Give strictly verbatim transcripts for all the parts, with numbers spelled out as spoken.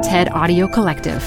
TED Audio Collective.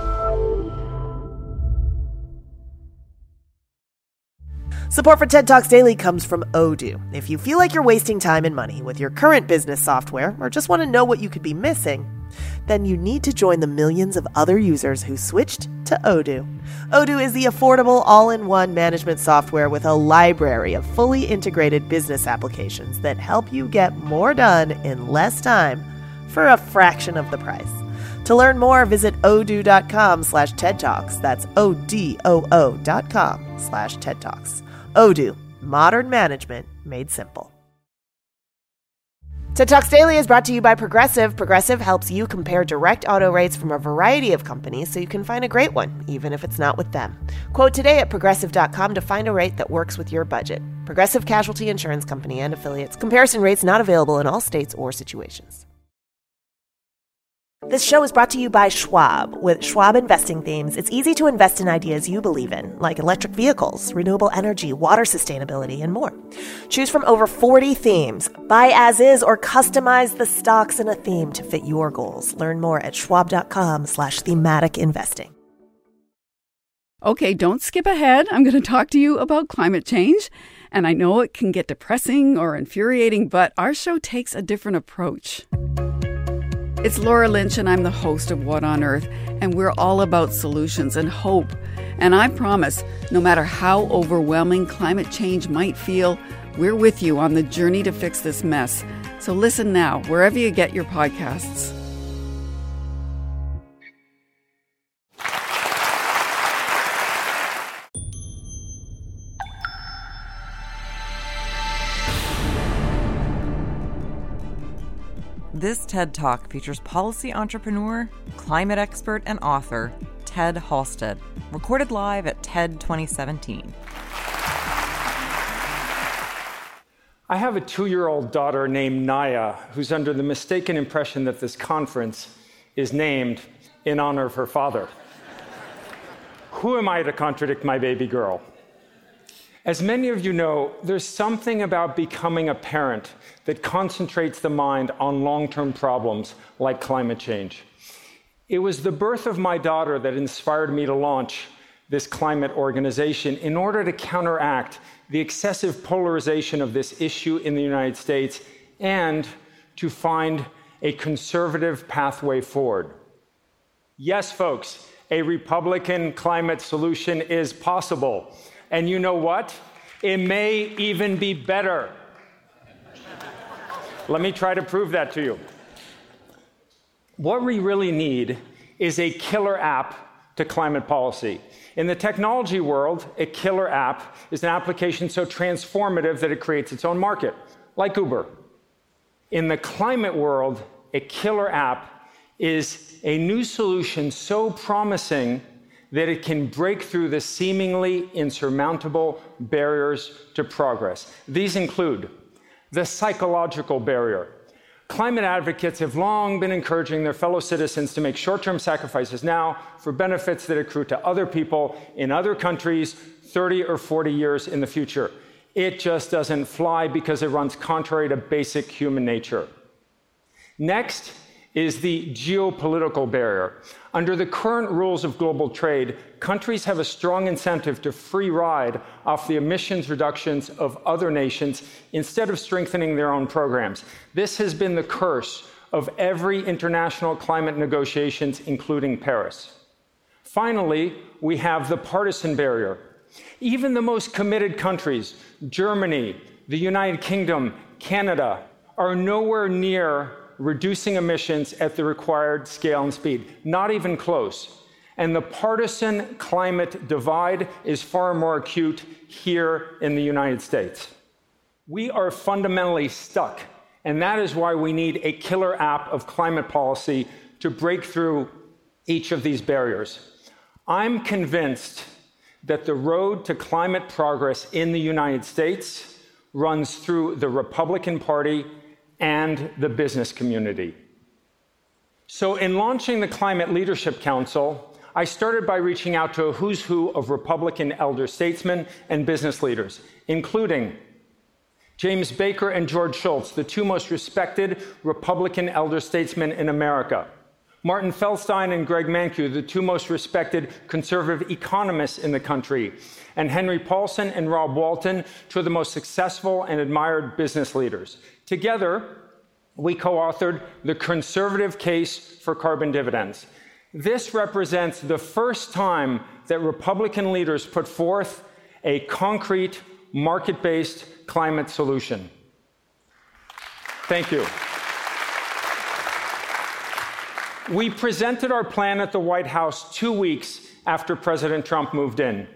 Support for TED Talks Daily comes from Odoo. If you feel like you're wasting time and money with your current business software or just want to know what you could be missing, then you need to join the millions of other users who switched to Odoo. Odoo is the affordable all-in-one management software with a library of fully integrated business applications that help you get more done in less time for a fraction of the price. To learn more, visit odoo.com slash TED Talks. That's O-D-O-O dot com slash TED Talks. Odoo, modern management made simple. TED Talks Daily is brought to you by Progressive. Progressive helps you compare direct auto rates from a variety of companies so you can find a great one, even if it's not with them. Quote today at progressive dot com to find a rate that works with your budget. Progressive Casualty Insurance Company and Affiliates. Comparison rates not available in all states or situations. This show is brought to you by Schwab. With Schwab investing themes, it's easy to invest in ideas you believe in, like electric vehicles, renewable energy, water sustainability, and more. Choose from over forty themes. Buy as is or customize the stocks in a theme to fit your goals. Learn more at schwab.com slash thematic investing. Okay, don't skip ahead. I'm going to talk to you about climate change. And I know it can get depressing or infuriating, but our show takes a different approach. It's Laura Lynch, and I'm the host of What on Earth, and we're all about solutions and hope. And I promise, no matter how overwhelming climate change might feel, we're with you on the journey to fix this mess. So listen now, wherever you get your podcasts. This TED Talk features policy entrepreneur, climate expert, and author Ted Halstead, recorded live at TED twenty seventeen. I have a two-year-old daughter named Naya, who's under the mistaken impression that this conference is named in honor of her father. Who am I to contradict my baby girl? As many of you know, there's something about becoming a parent that concentrates the mind on long-term problems like climate change. It was the birth of my daughter that inspired me to launch this climate organization in order to counteract the excessive polarization of this issue in the United States and to find a conservative pathway forward. Yes, folks, a Republican climate solution is possible. And you know what? It may even be better. Let me try to prove that to you. What we really need is a killer app to climate policy. In the technology world, a killer app is an application so transformative that it creates its own market, like Uber. In the climate world, a killer app is a new solution so promising that it can break through the seemingly insurmountable barriers to progress. These include the psychological barrier. Climate advocates have long been encouraging their fellow citizens to make short-term sacrifices now for benefits that accrue to other people in other countries thirty or forty years in the future. It just doesn't fly because it runs contrary to basic human nature. Next is the geopolitical barrier. Under the current rules of global trade, countries have a strong incentive to free ride off the emissions reductions of other nations instead of strengthening their own programs. This has been the curse of every international climate negotiations, including Paris. Finally, we have the partisan barrier. Even the most committed countries, Germany, the United Kingdom, Canada, are nowhere near reducing emissions at the required scale and speed, not even close. And the partisan climate divide is far more acute here in the United States. We are fundamentally stuck, and that is why we need a killer app of climate policy to break through each of these barriers. I'm convinced that the road to climate progress in the United States runs through the Republican Party and the business community. So in launching the Climate Leadership Council, I started by reaching out to a who's who of Republican elder statesmen and business leaders, including James Baker and George Shultz, the two most respected Republican elder statesmen in America, Martin Feldstein and Greg Mankiw, the two most respected conservative economists in the country, and Henry Paulson and Rob Walton, two of the most successful and admired business leaders. Together, we co-authored The Conservative Case for Carbon Dividends. This represents the first time that Republican leaders put forth a concrete, market-based climate solution. Thank you. We presented our plan at the White House two weeks after President Trump moved in.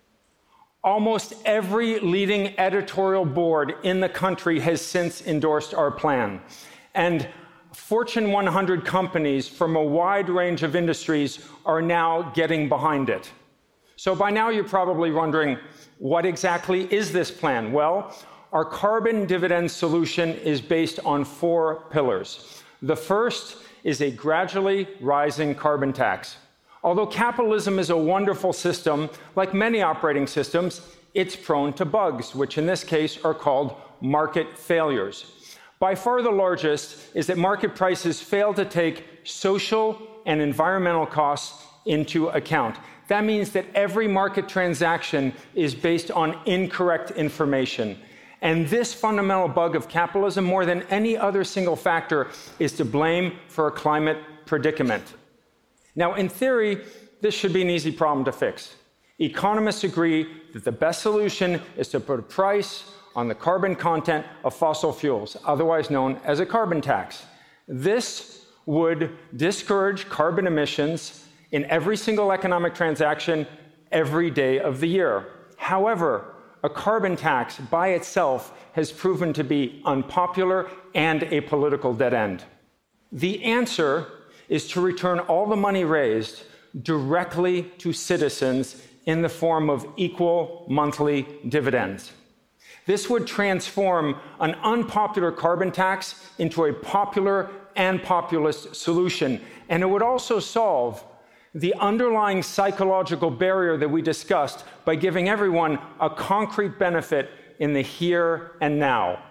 Almost every leading editorial board in the country has since endorsed our plan. And Fortune one hundred companies from a wide range of industries are now getting behind it. So by now you're probably wondering, what exactly is this plan? Well, our carbon dividend solution is based on four pillars. The first is a gradually rising carbon tax. Although capitalism is a wonderful system, like many operating systems, it's prone to bugs, which in this case are called market failures. By far the largest is that market prices fail to take social and environmental costs into account. That means that every market transaction is based on incorrect information. And this fundamental bug of capitalism, more than any other single factor, is to blame for a climate predicament. Now, in theory, this should be an easy problem to fix. Economists agree that the best solution is to put a price on the carbon content of fossil fuels, otherwise known as a carbon tax. This would discourage carbon emissions in every single economic transaction every day of the year. However, a carbon tax by itself has proven to be unpopular and a political dead end. The answer is to return all the money raised directly to citizens in the form of equal monthly dividends. This would transform an unpopular carbon tax into a popular and populist solution, and it would also solve the underlying psychological barrier that we discussed by giving everyone a concrete benefit in the here and now.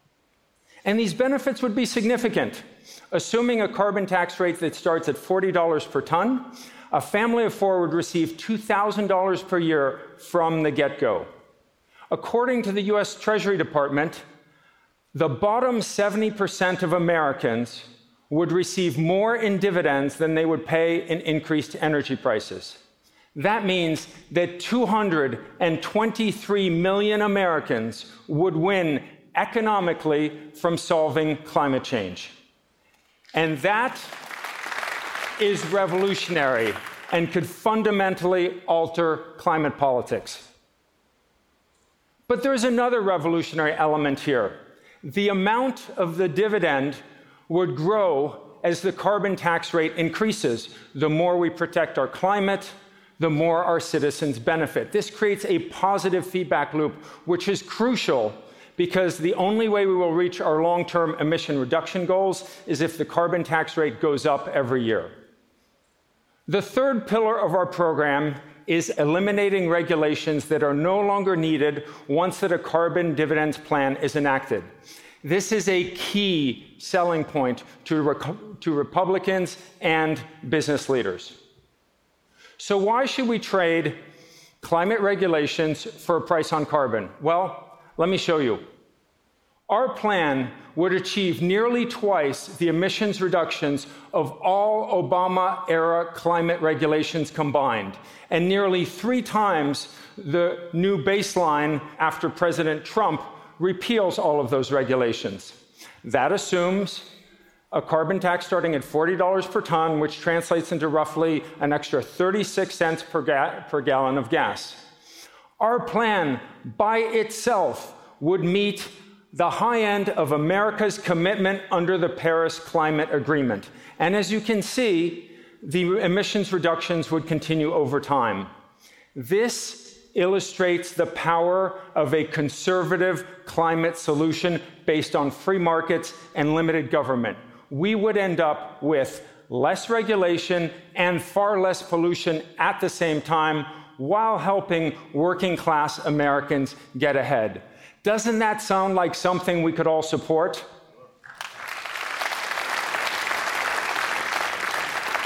And these benefits would be significant. Assuming a carbon tax rate that starts at forty dollars per ton, a family of four would receive two thousand dollars per year from the get-go. According to the U S Treasury Department, the bottom seventy percent of Americans would receive more in dividends than they would pay in increased energy prices. That means that two hundred twenty-three million Americans would win economically from solving climate change. And that is revolutionary and could fundamentally alter climate politics. But there's another revolutionary element here. The amount of the dividend would grow as the carbon tax rate increases. The more we protect our climate, the more our citizens benefit. This creates a positive feedback loop, which is crucial because the only way we will reach our long-term emission reduction goals is if the carbon tax rate goes up every year. The third pillar of our program is eliminating regulations that are no longer needed once that a carbon dividends plan is enacted. This is a key selling point to, rec- to Republicans and business leaders. So why should we trade climate regulations for a price on carbon? Well, let me show you. Our plan would achieve nearly twice the emissions reductions of all Obama-era climate regulations combined, and nearly three times the new baseline after President Trump repeals all of those regulations. That assumes a carbon tax starting at forty dollars per ton, which translates into roughly an extra thirty-six cents per, ga- per gallon of gas. Our plan by itself would meet the high end of America's commitment under the Paris Climate Agreement. And as you can see, the emissions reductions would continue over time. This illustrates the power of a conservative climate solution based on free markets and limited government. We would end up with less regulation and far less pollution at the same time while helping working class Americans get ahead. Doesn't that sound like something we could all support?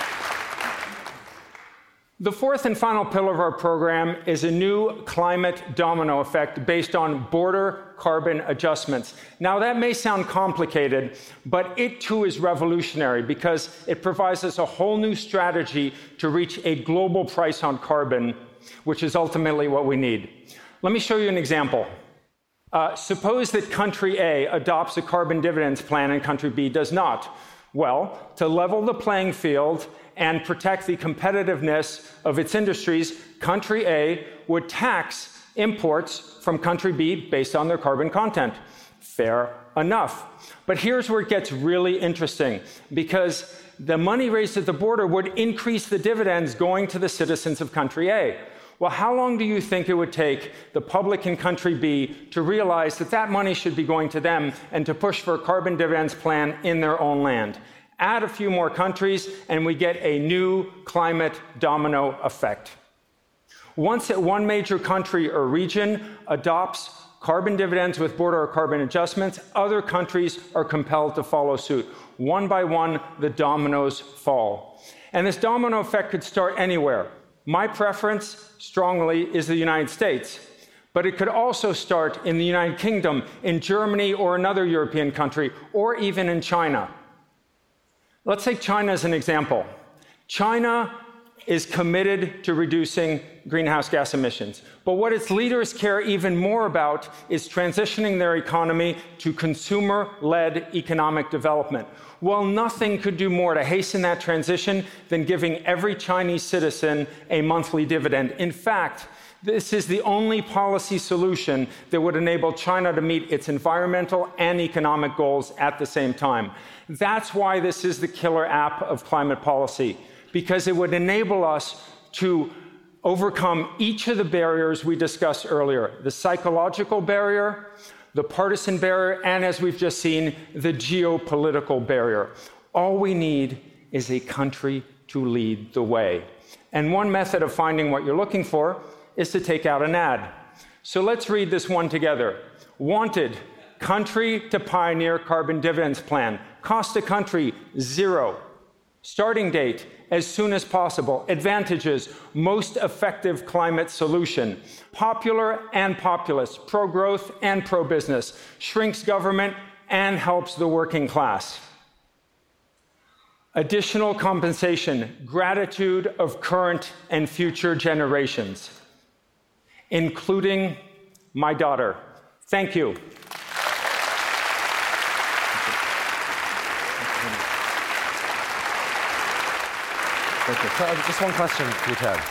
The fourth and final pillar of our program is a new climate domino effect based on border carbon adjustments. Now, that may sound complicated, but it too is revolutionary because it provides us a whole new strategy to reach a global price on carbon, which is ultimately what we need. Let me show you an example. Uh, suppose that country A adopts a carbon dividends plan and country B does not. Well, to level the playing field and protect the competitiveness of its industries, country A would tax imports from country B based on their carbon content. Fair enough. But here's where it gets really interesting, because the money raised at the border would increase the dividends going to the citizens of country A. Well, how long do you think it would take the public in country B to realize that that money should be going to them and to push for a carbon dividends plan in their own land? Add a few more countries, and we get a new climate domino effect. Once one major country or region adopts carbon dividends with border or carbon adjustments, other countries are compelled to follow suit. One by one, the dominoes fall. And this domino effect could start anywhere. My preference, strongly, is the United States. But it could also start in the United Kingdom, in Germany or another European country, or even in China. Let's take China as an example. China is committed to reducing greenhouse gas emissions. But what its leaders care even more about is transitioning their economy to consumer-led economic development. Well, nothing could do more to hasten that transition than giving every Chinese citizen a monthly dividend. In fact, this is the only policy solution that would enable China to meet its environmental and economic goals at the same time. That's why this is the killer app of climate policy, because it would enable us to overcome each of the barriers we discussed earlier: the psychological barrier, the partisan barrier, and, as we've just seen, the geopolitical barrier. All we need is a country to lead the way. And one method of finding what you're looking for is to take out an ad. So let's read this one together. Wanted, country to pioneer carbon dividends plan. Cost to country, zero. Starting date, as soon as possible. Advantages, most effective climate solution. Popular and populist, pro-growth and pro-business. Shrinks government and helps the working class. Additional compensation, gratitude of current and future generations, including my daughter. Thank you. Thank you. So, just one question for you, Ted.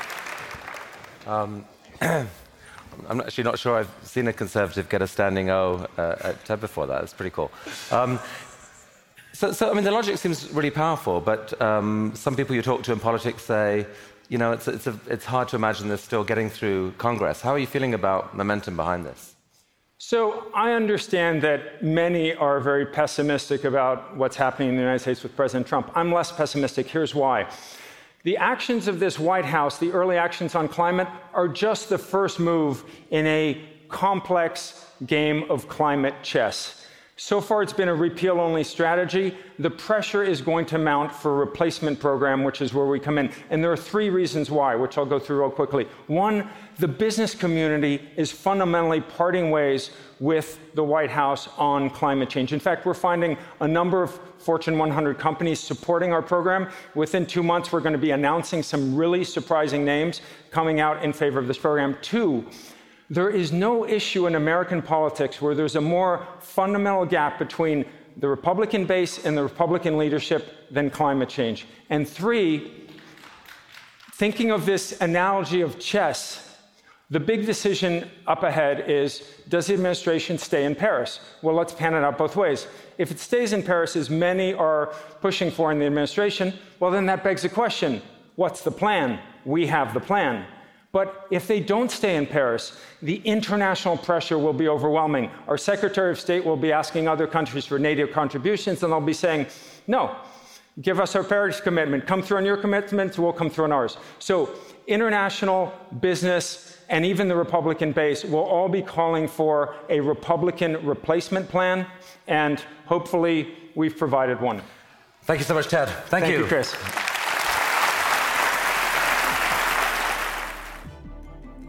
Um, I'm actually not sure I've seen a Conservative get a standing O uh, at TED before that. It's pretty cool. Um, so, so, I mean, the logic seems really powerful, but um, some people you talk to in politics say, you know, it's, it's, a, it's hard to imagine this still getting through Congress. How are you feeling about momentum behind this? So I understand that many are very pessimistic about what's happening in the United States with President Trump. I'm less pessimistic. Here's why. The actions of this White House, the early actions on climate, are just the first move in a complex game of climate chess. So far, it's been a repeal-only strategy. The pressure is going to mount for a replacement program, which is where we come in. And there are three reasons why, which I'll go through real quickly. One, the business community is fundamentally parting ways with the White House on climate change. In fact, we're finding a number of Fortune one hundred companies supporting our program. Within two months, we're going to be announcing some really surprising names coming out in favor of this program. Two, there is no issue in American politics where there's a more fundamental gap between the Republican base and the Republican leadership than climate change. And three, thinking of this analogy of chess, the big decision up ahead is, does the administration stay in Paris? Well, let's pan it out both ways. If it stays in Paris, as many are pushing for in the administration, well, then that begs the question, what's the plan? We have the plan. But if they don't stay in Paris, the international pressure will be overwhelming. Our Secretary of State will be asking other countries for NATO contributions, and they'll be saying, no, give us our Paris commitment. Come through on your commitments, we'll come through on ours. So international, business, and even the Republican base will all be calling for a Republican replacement plan, and hopefully we've provided one. Thank you so much, Ted. Thank, Thank you. you, Chris.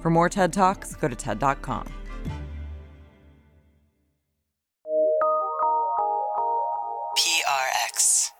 For more TED Talks, go to T E D dot com. P R X.